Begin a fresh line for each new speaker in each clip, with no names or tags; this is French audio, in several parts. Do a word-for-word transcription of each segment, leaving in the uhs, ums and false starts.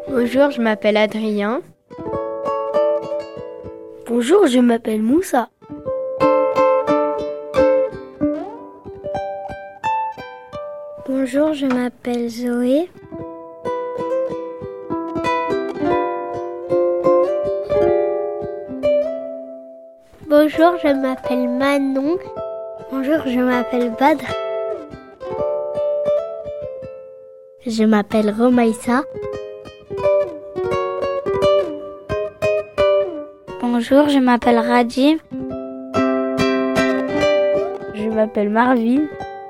Bonjour, je m'appelle Adrien.
Bonjour, je m'appelle Moussa.
Bonjour, je m'appelle Zoé. Bonjour, je m'appelle Manon. Bonjour, je m'appelle Badr. Je m'appelle Romaïssa.
Bonjour, je m'appelle Radim.
Je m'appelle Marvin.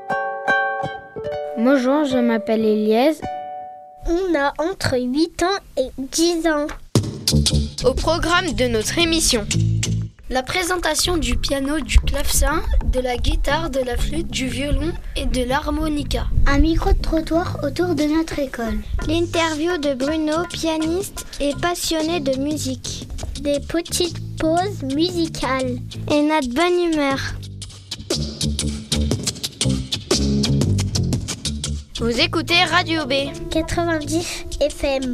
Bonjour, je m'appelle Eliès.
On a entre huit ans et dix ans.
Au programme de notre émission,
la présentation du piano, du clavecin, de la guitare, de la flûte, du violon et de l'harmonica.
Un micro-trottoir autour de notre école.
L'interview de Bruno, pianiste et passionné de musique.
Des petites pauses musicales.
Et notre bonne humeur.
Vous écoutez Radio B
quatre-vingt-dix F M.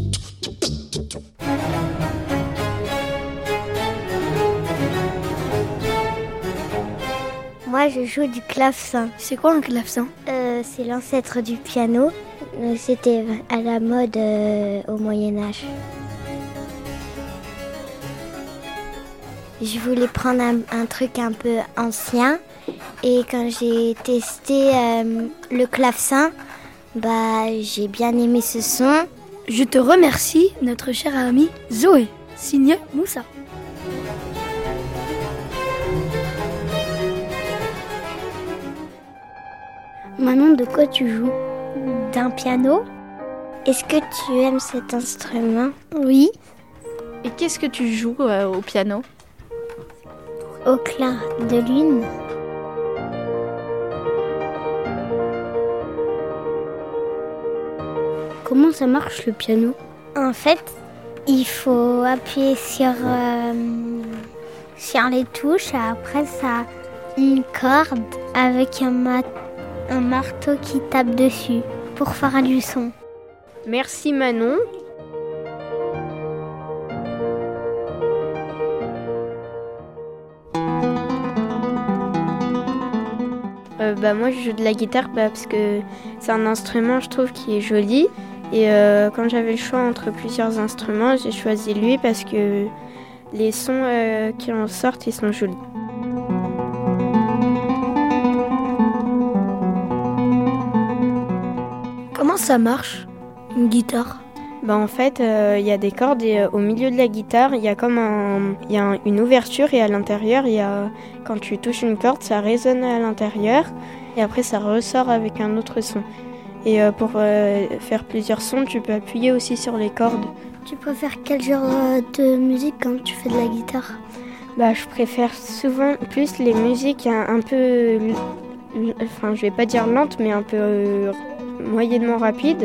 Moi, je joue du clavecin.
C'est quoi un clavecin ?
euh, C'est l'ancêtre du piano. C'était à la mode euh, au Moyen-Âge. Je voulais prendre un, un truc un peu ancien. Et quand j'ai testé euh, le clavecin, bah, j'ai bien aimé ce son.
Je te remercie, notre chère amie Zoé, signé Moussa.
Manon, de quoi tu joues ? D'un piano. Est-ce que tu aimes cet instrument ? Oui.
Et qu'est-ce que tu joues euh, au piano ?
Au clair de lune.
Comment ça marche le piano ?
En fait, il faut appuyer sur, euh, sur les touches et après ça a une corde avec un, mat- un marteau qui tape dessus pour faire du son.
Merci Manon. Euh, bah moi je joue de la guitare bah, parce que c'est un instrument je trouve qui est joli et euh, quand j'avais le choix entre plusieurs instruments j'ai choisi lui parce que les sons euh, qui en sortent ils sont jolis.
Comment ça marche, une guitare ?
Bah en fait, il euh, y a des cordes et euh, au milieu de la guitare, il y a comme un, y a un, une ouverture et à l'intérieur, il y a quand tu touches une corde, ça résonne à l'intérieur et après ça ressort avec un autre son. Et euh, pour euh, faire plusieurs sons, tu peux appuyer aussi sur les cordes.
Tu préfères quel genre de musique quand tu fais de la guitare ?
Bah je préfère souvent plus les musiques un, un peu, enfin je vais pas dire lentes, mais un peu euh, moyennement rapides.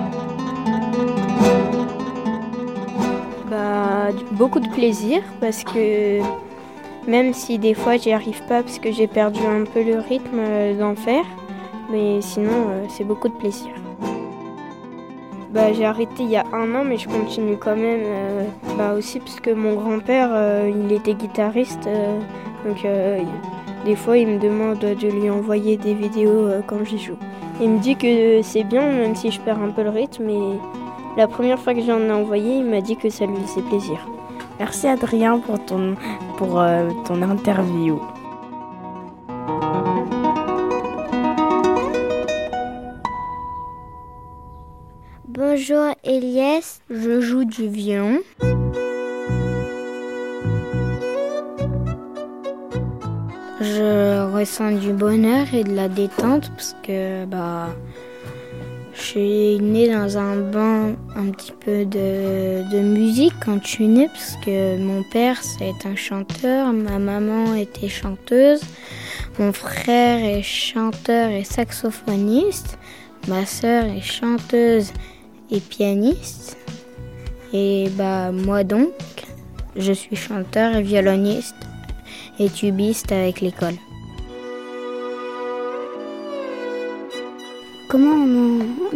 Bah, beaucoup de plaisir parce que même si des fois j'y arrive pas parce que j'ai perdu un peu le rythme d'en faire, mais sinon euh, c'est beaucoup de plaisir. Bah, j'ai arrêté il y a un an mais je continue quand même euh, bah, aussi parce que mon grand-père euh, il était guitariste euh, donc euh, des fois il me demande de lui envoyer des vidéos euh, quand j'y joue. Il me dit que c'est bien même si je perds un peu le rythme et la première fois que j'en ai envoyé, il m'a dit que ça lui faisait plaisir.
Merci Adrien pour ton, pour, euh, ton interview.
Bonjour Eliès,
je joue du violon. Je ressens du bonheur et de la détente parce que bah je suis née dans un bain un petit peu de, de musique quand je suis née parce que mon père c'est un chanteur, ma maman était chanteuse, mon frère est chanteur et saxophoniste, ma sœur est chanteuse et pianiste et bah moi donc je suis chanteur et violoniste et tubiste avec l'école.
Comment on, on y joue ?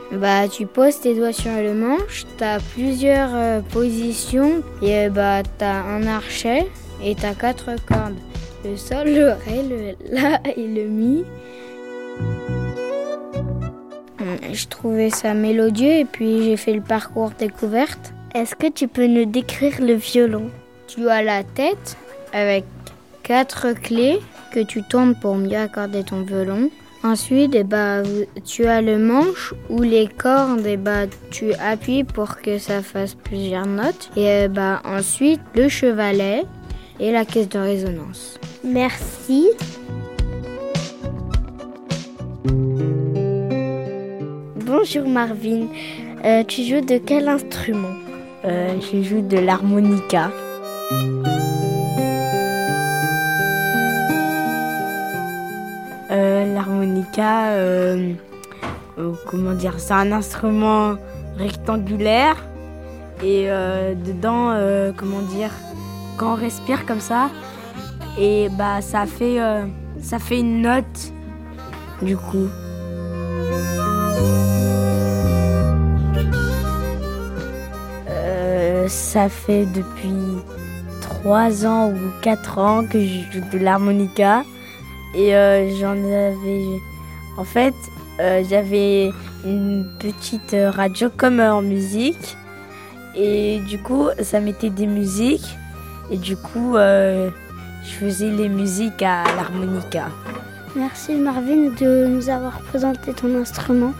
Bah, tu poses tes doigts sur le manche, t'as plusieurs euh, positions et euh, bah, t'as un archet et t'as quatre cordes. Le sol, le ré, le la et le mi. Je trouvais ça mélodieux et puis j'ai fait le parcours découverte.
Est-ce que tu peux nous décrire le violon?
Tu as la tête avec quatre clés que tu tournes pour mieux accorder ton violon. Ensuite, eh bah, tu as le manche où les cordes, eh bah, tu appuies pour que ça fasse plusieurs notes. Et eh bah, ensuite, le chevalet et la caisse de résonance.
Merci. Bonjour Marvin, euh, tu joues de quel instrument?
Euh, je joue de l'harmonica. Euh, l'harmonica, euh, euh, comment dire, c'est un instrument rectangulaire et euh, dedans, euh, comment dire, quand on respire comme ça, et bah ça fait, euh, ça fait une note du coup. Euh, ça fait depuis trois ans ou quatre ans que je joue de l'harmonica. Et euh, j'en avais... En fait, euh, j'avais une petite radio comme en musique. Et du coup, ça mettait des musiques. Et du coup, euh, je faisais les musiques à l'harmonica.
Merci Marvin de nous avoir présenté ton instrument.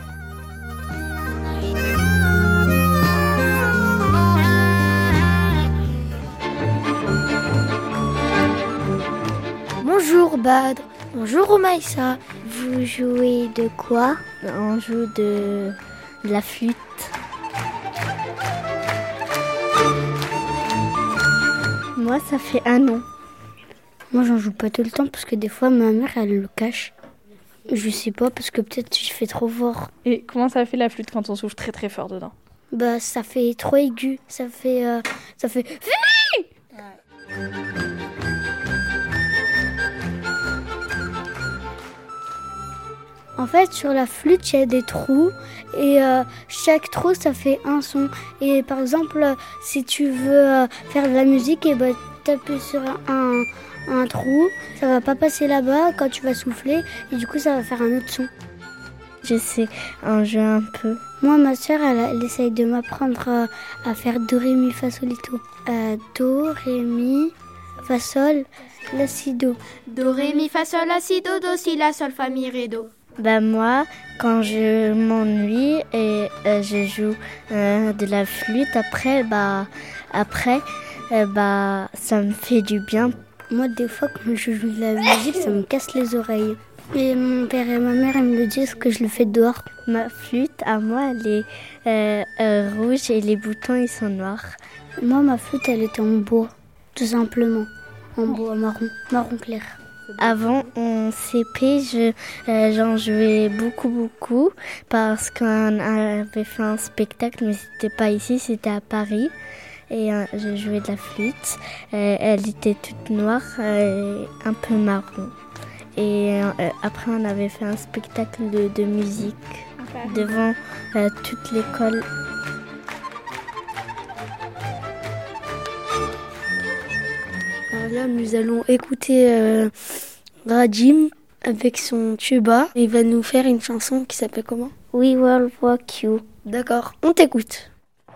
Bonjour Badr. Bonjour Omaïssa. Vous jouez de quoi?
On joue de, de la flûte.
Moi, ça fait un an. Moi, j'en joue pas tout le temps parce que des fois, ma mère, elle le cache. Je sais pas, parce que peut-être je fais trop fort.
Et comment ça fait la flûte quand on souffle très très fort dedans?
Bah, ça fait trop aigu. Ça fait... Euh, ça fait... Ouais. En fait, sur la flûte, il y a des trous et euh, chaque trou, ça fait un son. Et par exemple, si tu veux euh, faire de la musique, et ben, t'appuies sur un, un trou, ça va pas passer là-bas quand tu vas souffler et du coup, ça va faire un autre son.
Je sais en jouer un peu.
Moi, ma soeur, elle, elle essaye de m'apprendre à, à faire do, ré, mi, fa, sol, li, do. Euh, do, ré, mi, fa, sol, la, si, do.
Do, ré, mi, fa, sol, la, si, do, do, si, la, sol, fa, mi, ré, do.
Bah moi, quand je m'ennuie et euh, je joue euh, de la flûte, après, bah, après euh, bah, ça me fait du bien.
Moi, des fois, quand je joue de la musique, ça me casse les oreilles. Et mon père et ma mère, ils me le disent que je le fais dehors.
Ma flûte, à moi, elle est euh, euh, rouge et les boutons, ils sont noirs.
Moi, ma flûte, elle était en bois, tout simplement. En bois marron, marron clair.
Avant, en C P, je, euh, j'en jouais beaucoup, beaucoup parce qu'on avait fait un spectacle, mais c'était pas ici, c'était à Paris. Et euh, je jouais de la flûte. Euh, elle était toute noire et un peu marron. Et euh, après, on avait fait un spectacle de, de musique devant euh, toute l'école.
Alors là, nous allons écouter euh, Radim avec son tuba. Il va nous faire une chanson qui s'appelle comment?
We Will Rock You.
D'accord, on t'écoute.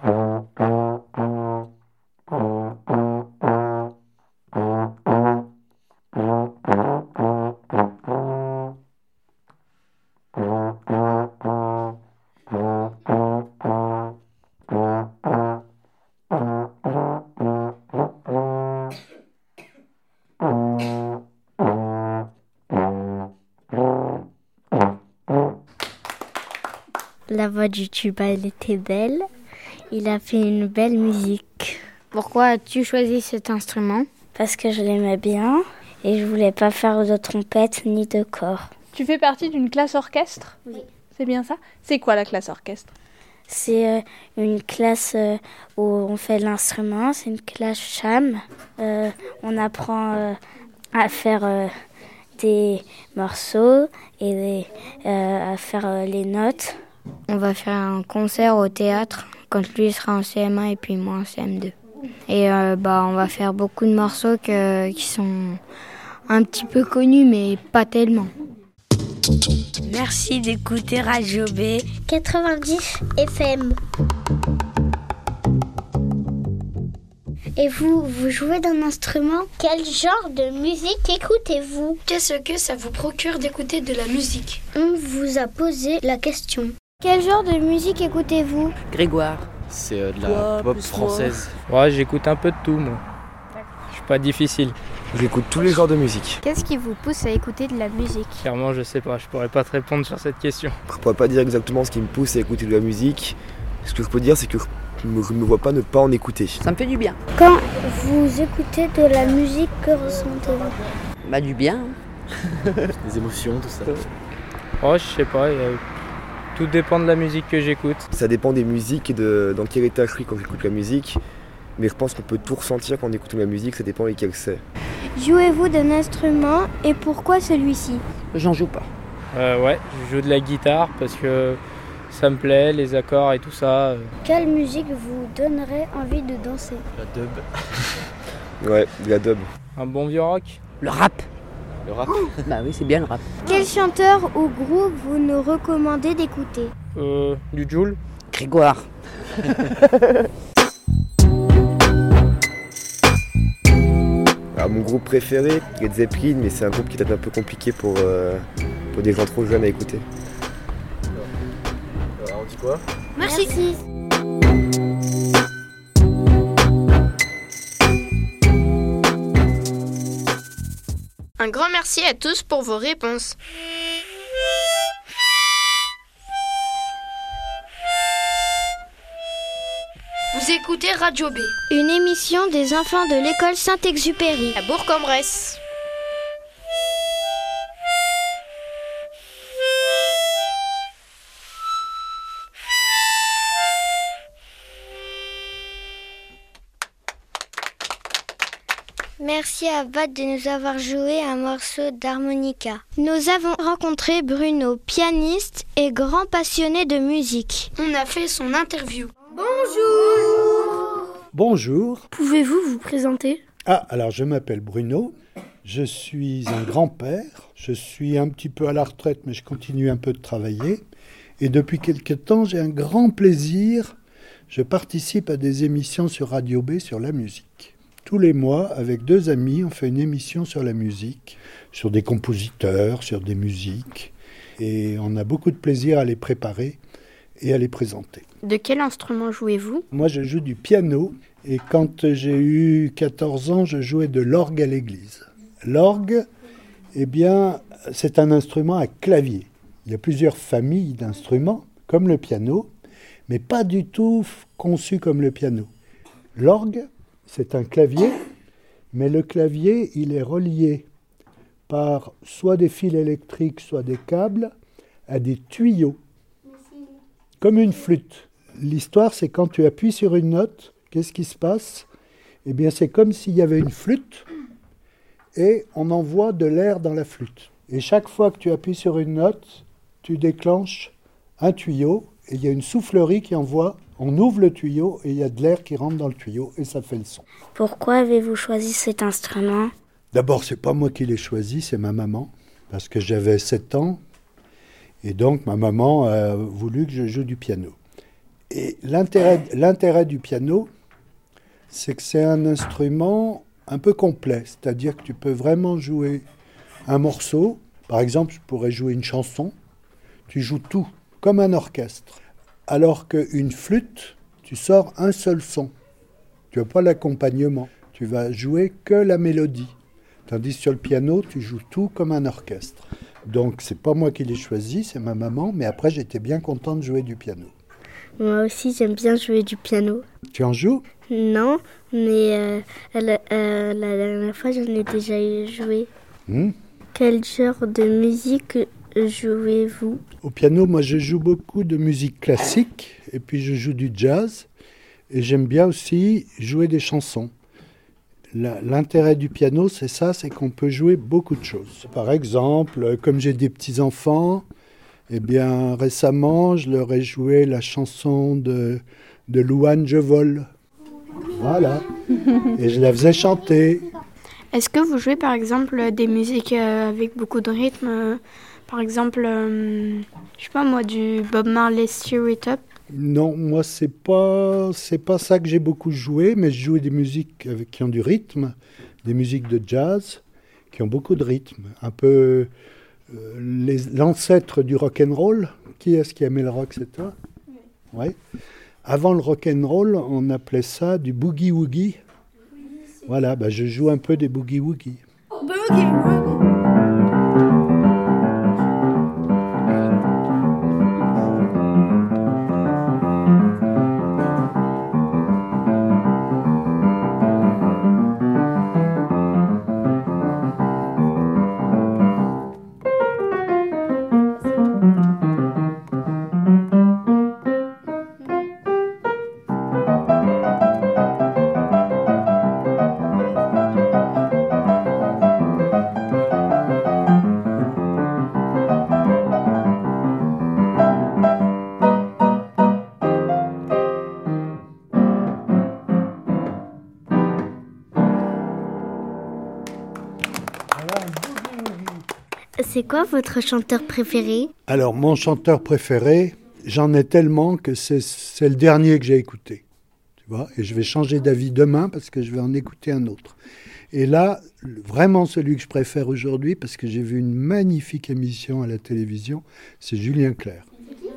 La voix du tuba, elle était belle. Il a fait une belle musique.
Pourquoi as-tu choisi cet instrument?
Parce que je l'aimais bien et je voulais pas faire de trompette ni de cor.
Tu fais partie d'une classe orchestre?
Oui.
C'est bien ça? C'est quoi la classe orchestre?
C'est euh, une classe euh, où on fait l'instrument, c'est une classe cham. Euh, on apprend euh, à faire euh, des morceaux et des, euh, à faire euh, les notes. On va faire un concert au théâtre quand lui sera en C M un et puis moi en C M deux. Et euh, bah, on va faire beaucoup de morceaux que, qui sont un petit peu connus, mais pas tellement.
Merci d'écouter Radio B
quatre-vingt-dix F M. Et vous, vous jouez d'un instrument? Quel genre de musique écoutez-vous?
Qu'est-ce que ça vous procure d'écouter de la musique?
On vous a posé la question.
Quel genre de musique écoutez-vous?
Grégoire.
C'est euh, de la pop française.
Ouais, j'écoute un peu de tout, moi. Je suis pas difficile.
J'écoute tous les genres de musique.
Qu'est-ce qui vous pousse à écouter de la musique?
Clairement, je sais pas. Je pourrais pas te répondre sur cette question.
Je pourrais pas dire exactement ce qui me pousse à écouter de la musique. Ce que je peux dire, c'est que je me, je me vois pas ne pas en écouter.
Ça me fait du bien.
Quand vous écoutez de la musique, que ressentez-vous?
Bah, du bien.
Des émotions, tout ça.
Oh, je sais pas. Y a... Tout dépend de la musique que j'écoute.
Ça dépend des musiques et de dans quel état je suis quand j'écoute la musique. Mais je pense qu'on peut tout ressentir quand on écoute la musique, ça dépend lesquels c'est.
Jouez-vous d'un instrument et pourquoi celui-ci?
J'en joue pas.
Euh, ouais, je joue de la guitare parce que ça me plaît, les accords et tout ça.
Quelle musique vous donnerait envie de danser?
La dub. Ouais, de la dub.
Un bon vieux rock.
Le rap.
Le rap?
Bah oui, c'est bien le rap.
Quel chanteur ou groupe vous nous recommandez d'écouter?
Euh, du Jul.
Grégoire.
Alors, mon groupe préféré, Led Zeppelin, mais c'est un groupe qui est peut-être un peu compliqué pour, euh, pour des gens trop jeunes à écouter. Alors, on dit quoi?
Merci. Merci.
Un grand merci à tous pour vos réponses.
Vous écoutez Radio B.
Une émission des enfants de l'école Saint-Exupéry
À Bourg-en-Bresse.
Merci à Bad de nous avoir joué un morceau d'harmonica.
Nous avons rencontré Bruno, pianiste et grand passionné de musique.
On a fait son interview.
Bonjour.
Bonjour.
Pouvez-vous vous présenter?
Ah, alors je m'appelle Bruno. Je suis un grand-père. Je suis un petit peu à la retraite, mais je continue un peu de travailler. Et depuis quelque temps, j'ai un grand plaisir. Je participe à des émissions sur Radio B sur la musique. Tous les mois, avec deux amis, on fait une émission sur la musique, sur des compositeurs, sur des musiques. Et on a beaucoup de plaisir à les préparer et à les présenter.
De quel instrument jouez-vous?
Moi, je joue du piano. Et quand j'ai eu quatorze ans, je jouais de l'orgue à l'église. L'orgue, eh bien, c'est un instrument à clavier. Il y a plusieurs familles d'instruments, comme le piano, mais pas du tout conçus comme le piano. L'orgue, c'est un clavier, mais le clavier, il est relié par soit des fils électriques, soit des câbles, à des tuyaux, comme une flûte. L'histoire, c'est quand tu appuies sur une note, qu'est-ce qui se passe? Eh bien, c'est comme s'il y avait une flûte et on envoie de l'air dans la flûte. Et chaque fois que tu appuies sur une note, tu déclenches un tuyau et il y a une soufflerie qui envoie. On ouvre le tuyau et il y a de l'air qui rentre dans le tuyau et ça fait le son.
Pourquoi avez-vous choisi cet instrument?
D'abord, c'est pas moi qui l'ai choisi, c'est ma maman, parce que j'avais sept ans et donc ma maman a voulu que je joue du piano. Et l'intérêt, l'intérêt du piano, c'est que c'est un instrument un peu complet, c'est-à-dire que tu peux vraiment jouer un morceau. Par exemple, je pourrais jouer une chanson, tu joues tout, comme un orchestre. Alors qu'une flûte, tu sors un seul son. Tu n'as pas l'accompagnement. Tu vas jouer que la mélodie. Tandis que sur le piano, tu joues tout comme un orchestre. Donc, c'est pas moi qui l'ai choisi, c'est ma maman. Mais après, j'étais bien content de jouer du piano.
Moi aussi, j'aime bien jouer du piano.
Tu en joues?
Non, mais euh, la, euh, la dernière fois, j'en ai déjà joué.
Hmm?
Quel genre de musique jouez-vous?
Au piano, moi, je joue beaucoup de musique classique et puis je joue du jazz. Et j'aime bien aussi jouer des chansons. La, l'intérêt du piano, c'est ça, c'est qu'on peut jouer beaucoup de choses. Par exemple, comme j'ai des petits-enfants, Eh bien, récemment, je leur ai joué la chanson de, de Louane Je vole. Voilà. Et je la faisais chanter.
Est-ce que vous jouez par exemple des musiques euh, avec beaucoup de rythme euh, par exemple, euh, je sais pas moi, du Bob Marley Stir It Up?
Non, moi c'est pas c'est pas ça que j'ai beaucoup joué, mais je jouais des musiques avec, qui ont du rythme, des musiques de jazz qui ont beaucoup de rythme, un peu euh, les, l'ancêtre du rock and roll. Qui est-ce qui aimait le rock, c'est toi? Oui. Ouais. Avant le rock and roll, on appelait ça du boogie woogie. Oui, voilà, bah je joue un peu des boogie woogie.
Oh, boogie woogie.
C'est quoi votre chanteur préféré?
Alors, mon chanteur préféré, j'en ai tellement que c'est, c'est le dernier que j'ai écouté. Tu vois, et je vais changer d'avis demain parce que je vais en écouter un autre. Et là, vraiment celui que je préfère aujourd'hui, parce que j'ai vu une magnifique émission à la télévision, c'est Julien Clerc.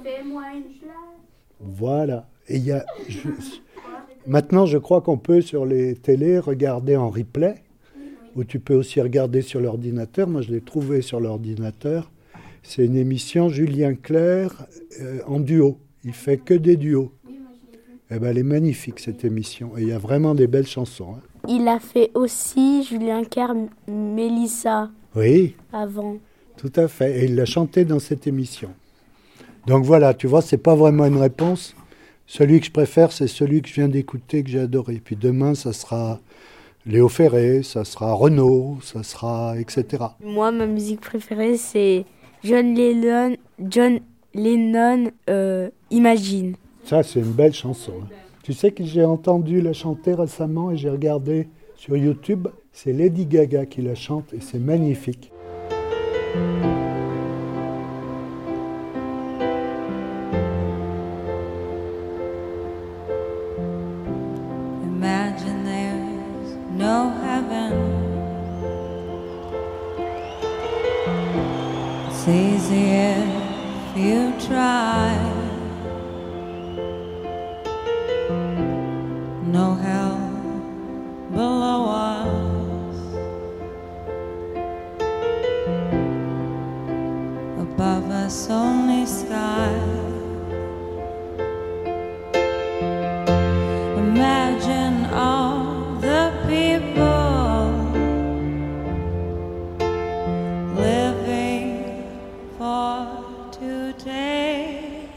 Voilà. Et il y a, je, maintenant, je crois qu'on peut sur les télés regarder en replay, où tu peux aussi regarder sur l'ordinateur. Moi, je l'ai trouvé sur l'ordinateur. C'est une émission Julien Clerc euh, en duo. Il fait que des duos. Eh ben, elle est magnifique, cette émission. Et il y a vraiment des belles chansons. Hein.
Il a fait aussi, Julien Clerc, Mélissa.
Oui.
Avant.
Tout à fait. Et il l'a chanté dans cette émission. Donc voilà, tu vois, c'est pas vraiment une réponse. Celui que je préfère, c'est celui que je viens d'écouter, que j'ai adoré. Puis demain, ça sera Léo Ferré, ça sera Renaud, ça sera et cetera.
Moi, ma musique préférée, c'est John Lennon, John Lennon euh, Imagine.
Ça, c'est une belle chanson. Hein. Tu sais que j'ai entendu la chanter récemment et j'ai regardé sur YouTube. C'est Lady Gaga qui la chante et c'est magnifique.
Imagine there's no heaven. It's easy if you try. No hell below us. Above us only sky. Imagine all the people living for today.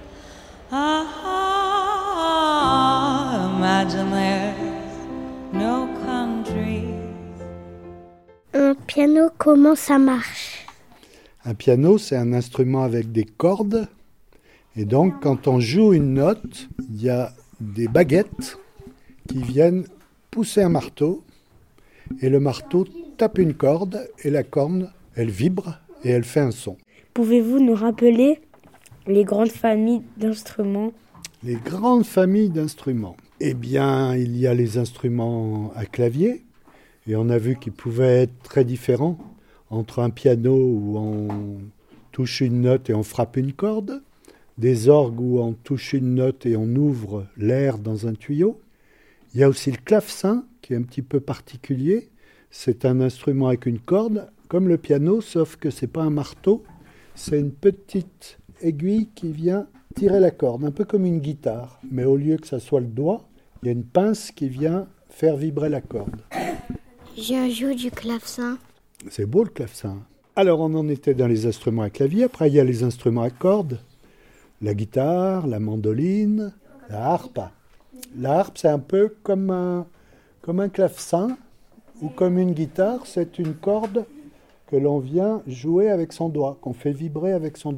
Ah, imagine there's no countries.
Un piano, comment ça marche?
Un piano, c'est un instrument avec des cordes. Et donc, quand on joue une note, il y a des baguettes qui viennent pousser un marteau. Et le marteau tape une corde et la corde, elle vibre et elle fait un son.
Pouvez-vous nous rappeler les grandes familles d'instruments?
Les grandes familles d'instruments. Eh bien, il y a les instruments à clavier. Et on a vu qu'ils pouvaient être très différents entre un piano où on touche une note et on frappe une corde, des orgues où on touche une note et on ouvre l'air dans un tuyau. Il y a aussi le clavecin qui est un petit peu particulier. C'est un instrument avec une corde, comme le piano, sauf que ce n'est pas un marteau. C'est une petite aiguille qui vient tirer la corde, un peu comme une guitare. Mais au lieu que ça soit le doigt, il y a une pince qui vient faire vibrer la corde.
Je joue du clavecin.
C'est beau le clavecin. Alors on en était dans les instruments à clavier. Après il y a les instruments à cordes. La guitare, la mandoline, la harpe. La harpe, c'est un peu comme un, comme un clavecin ou comme une guitare. C'est une corde que l'on vient jouer avec son doigt, qu'on fait vibrer avec son doigt.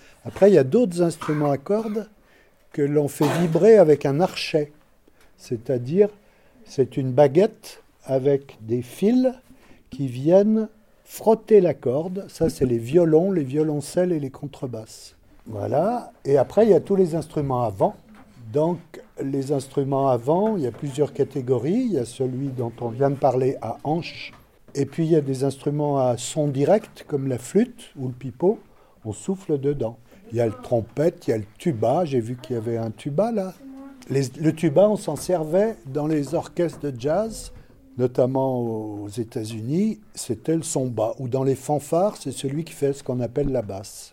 Après, il y a d'autres instruments à cordes que l'on fait vibrer avec un archet. C'est-à-dire, c'est une baguette avec des fils qui viennent frotter la corde. Ça, c'est les violons, les violoncelles et les contrebasses. Voilà. Et après, il y a tous les instruments à vent. Donc, les instruments à vent, il y a plusieurs catégories. Il y a celui dont on vient de parler à hanche. Et puis, il y a des instruments à son direct, comme la flûte ou le pipeau. On souffle dedans. Il y a le trompette, il y a le tuba. J'ai vu qu'il y avait un tuba, là. Les, le tuba, on s'en servait dans les orchestres de jazz, notamment aux États-Unis. C'était le son bas. Ou dans les fanfares, c'est celui qui fait ce qu'on appelle la basse.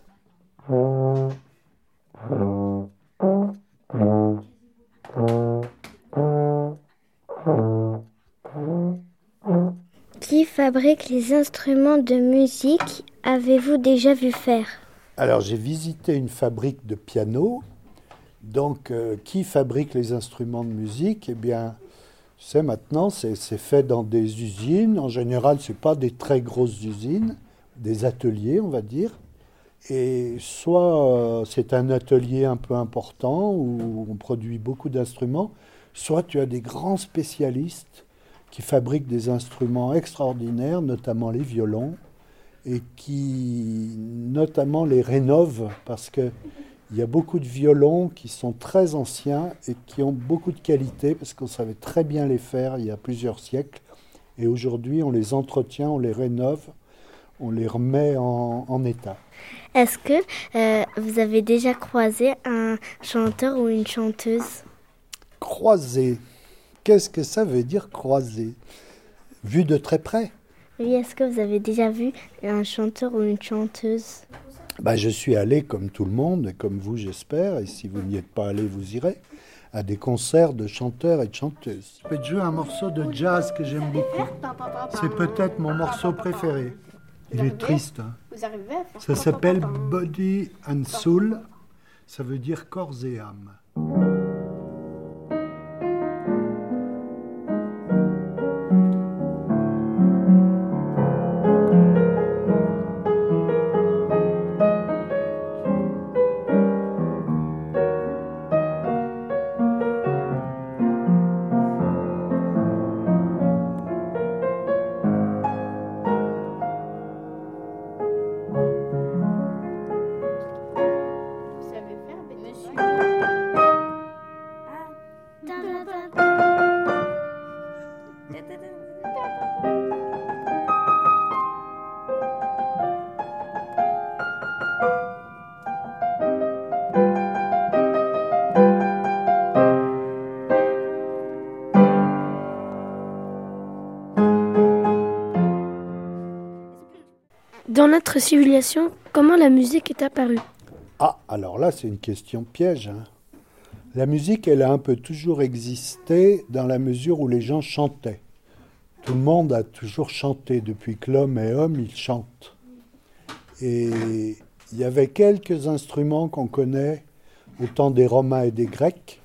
Qui fabrique les instruments de musique avez-vous déjà vu faire?
Alors, j'ai visité une fabrique de piano. Donc, euh, qui fabrique les instruments de musique? Eh bien, tu sais, maintenant, c'est, c'est fait dans des usines. En général, ce n'est pas des très grosses usines, des ateliers, on va dire. Et soit euh, c'est un atelier un peu important où on produit beaucoup d'instruments, soit tu as des grands spécialistes qui fabriquent des instruments extraordinaires, notamment les violons, et qui notamment les rénovent parce qu'il y a beaucoup de violons qui sont très anciens et qui ont beaucoup de qualité parce qu'on savait très bien les faire il y a plusieurs siècles. Et aujourd'hui, on les entretient, on les rénove, on les remet en, en état.
Est-ce que euh, vous avez déjà croisé un chanteur ou une chanteuse?
Croiser. Qu'est-ce que ça veut dire croiser? Vu de très près?
Oui, est-ce que vous avez déjà vu un chanteur ou une chanteuse?
Ben, je suis allé, comme tout le monde, comme vous j'espère, et si vous n'y êtes pas allé, vous irez, à des concerts de chanteurs et de chanteuses. Je vais te jouer un morceau de jazz que j'aime beaucoup. C'est peut-être mon morceau préféré. Il est triste. Hein. Ça s'appelle Body and Soul. Ça veut dire corps et âme.
Dans notre civilisation, comment la musique est apparue?
Ah, alors là, c'est une question piège. Hein. La musique, elle a un peu toujours existé dans la mesure où les gens chantaient. Tout le monde a toujours chanté. Depuis que l'homme est homme, il chante. Et il y avait quelques instruments qu'on connaît au temps des Romains et des Grecs,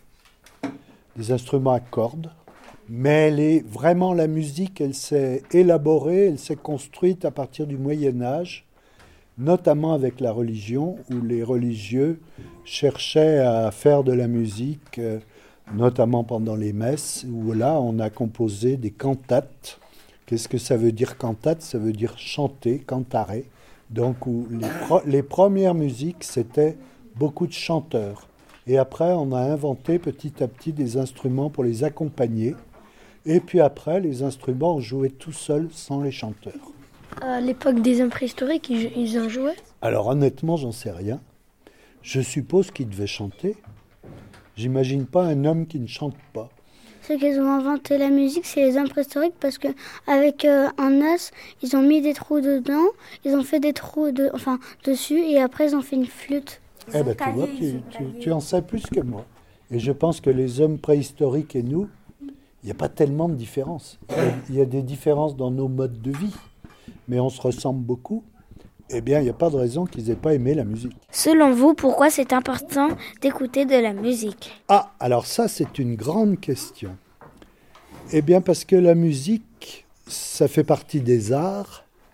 des instruments à cordes. Mais elle est, vraiment, la musique, elle s'est élaborée, elle s'est construite à partir du Moyen-Âge, notamment avec la religion, où les religieux cherchaient à faire de la musique, notamment pendant les messes, où là, on a composé des cantates. Qu'est-ce que ça veut dire cantate? Ça veut dire chanter, cantare. Donc, où les, pro- les premières musiques, c'était beaucoup de chanteurs. Et après, on a inventé petit à petit des instruments pour les accompagner. Et puis après, les instruments ont joué tout seuls, sans les chanteurs.
À l'époque des hommes préhistoriques, ils, ils en jouaient?
Alors honnêtement, j'en sais rien. Je suppose qu'ils devaient chanter. J'imagine pas un homme qui ne chante pas.
Ceux qui ont inventé la musique, c'est les hommes préhistoriques parce qu'avec euh, un os, ils ont mis des trous dedans, ils ont fait des trous de, enfin, dessus et après ils ont fait une flûte.
Eh bien, tu vois, tu, tu, tu en sais plus que moi. Et je pense que les hommes préhistoriques et nous, il n'y a pas tellement de différence. Il y a des différences dans nos modes de vie, mais on se ressemble beaucoup. Eh bien, il n'y a pas de raison qu'ils n'aient pas aimé la musique.
Selon vous, pourquoi c'est important d'écouter de la musique?
Ah, alors ça, c'est une grande question. Eh bien, parce que la musique, ça fait partie des arts,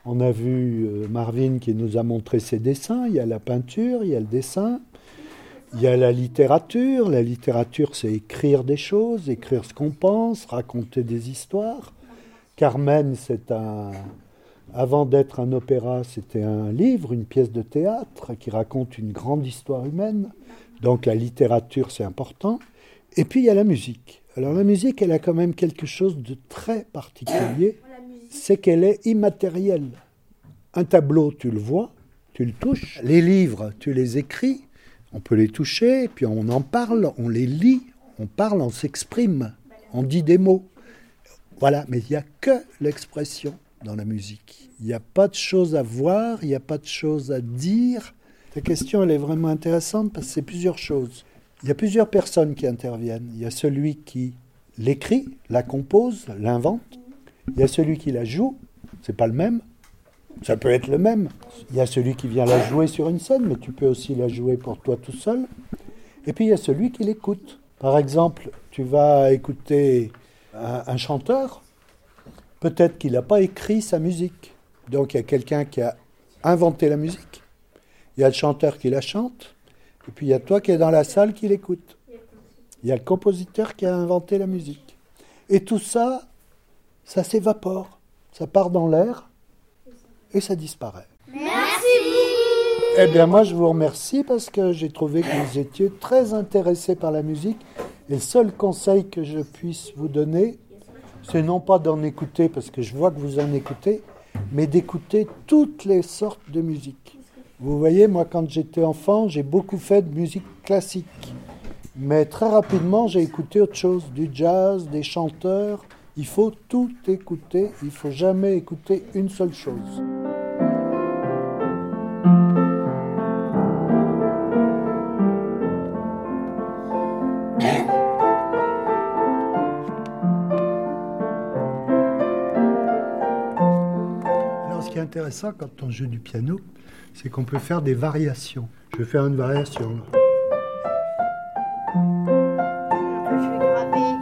On a vu euh, Marvin qui nous a montré ses dessins. Il y a la peinture, il y a le dessin, il y a la littérature. La littérature, c'est écrire des choses, écrire ce qu'on pense, raconter des histoires. Carmen, c'est un... Avant d'être un opéra, c'était un livre, une pièce de théâtre qui raconte une grande histoire humaine. Donc la littérature, c'est important. Et puis il y a la musique. Alors la musique, elle a quand même quelque chose de très particulier, c'est qu'elle est immatérielle. Un tableau, tu le vois, tu le touches. Les livres, tu les écris, on peut les toucher, puis on en parle, on les lit, on parle, on s'exprime, on dit des mots. Voilà, mais il n'y a que l'expression dans la musique. Il n'y a pas de choses à voir, il n'y a pas de choses à dire. Ta question, elle est vraiment intéressante parce que c'est plusieurs choses. Il y a plusieurs personnes qui interviennent. Il y a celui qui l'écrit, la compose, l'invente. Il y a celui qui la joue, c'est pas le même. Ça peut être le même. Il y a celui qui vient la jouer sur une scène, mais tu peux aussi la jouer pour toi tout seul. Et puis il y a celui qui l'écoute. Par exemple, tu vas écouter un, un chanteur, peut-être qu'il n'a pas écrit sa musique. Donc il y a quelqu'un qui a inventé la musique. Il y a le chanteur qui la chante. Et puis il y a toi qui es dans la salle qui l'écoute. Il y a le compositeur qui a inventé la musique. Et tout ça, ça s'évapore. Ça part dans l'air et ça disparaît.
Merci.
Eh bien moi je vous remercie parce que j'ai trouvé que vous étiez très intéressés par la musique. Et le seul conseil que je puisse vous donner, c'est non pas d'en écouter, parce que je vois que vous en écoutez, mais d'écouter toutes les sortes de musique. Vous voyez, moi, quand j'étais enfant, j'ai beaucoup fait de musique classique. Mais très rapidement, j'ai écouté autre chose, du jazz, des chanteurs. Il faut tout écouter, il ne faut jamais écouter une seule chose. Intéressant quand on joue du piano, c'est qu'on peut faire des variations. Je vais faire une variation. Là.
Je vais graver.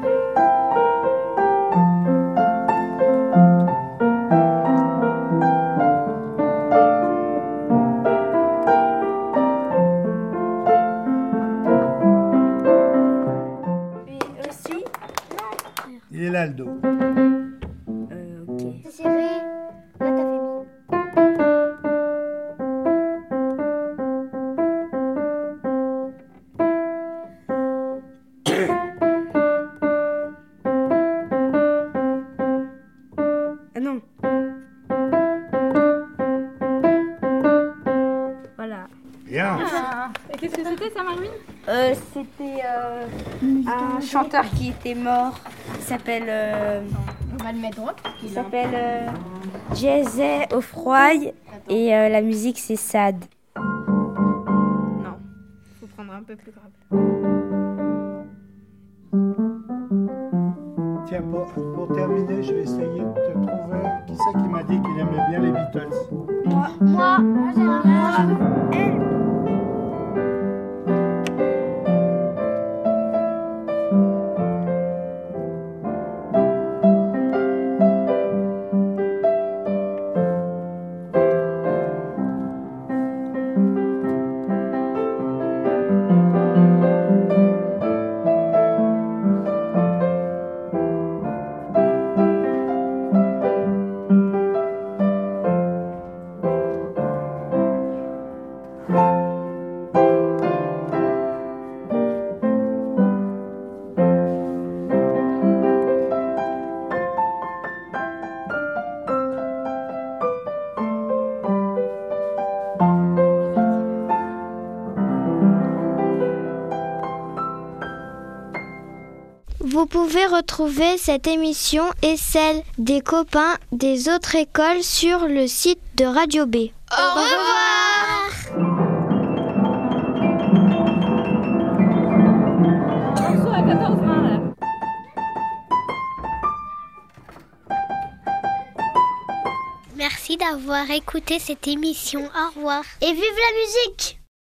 Et aussi,
il est là le do.
Euh, ok. C'est serré. Là, t'as fait mi.
Ah non. Voilà.
Bien.
Ah. Et qu'est-ce que c'était ça, Marvin?
Euh, c'était euh, un chanteur qui était mort. Il s'appelle. Euh,
On va le mettre droit.
il s'appelle euh, Jay Offroy et euh, la musique c'est Sad.
Non, faut prendre un peu plus grave.
Tiens, pour, pour terminer, je vais essayer de te trouver qui c'est qui m'a dit qu'il aimait bien les Beatles.
Moi, moi, moi, j'ai un Elle.
Vous pouvez retrouver cette émission et celle des copains des autres écoles sur le site de Radio B.
Au revoir.
Attention à quatorze vingt là.
Merci d'avoir écouté cette émission. Au revoir. Et vive la musique!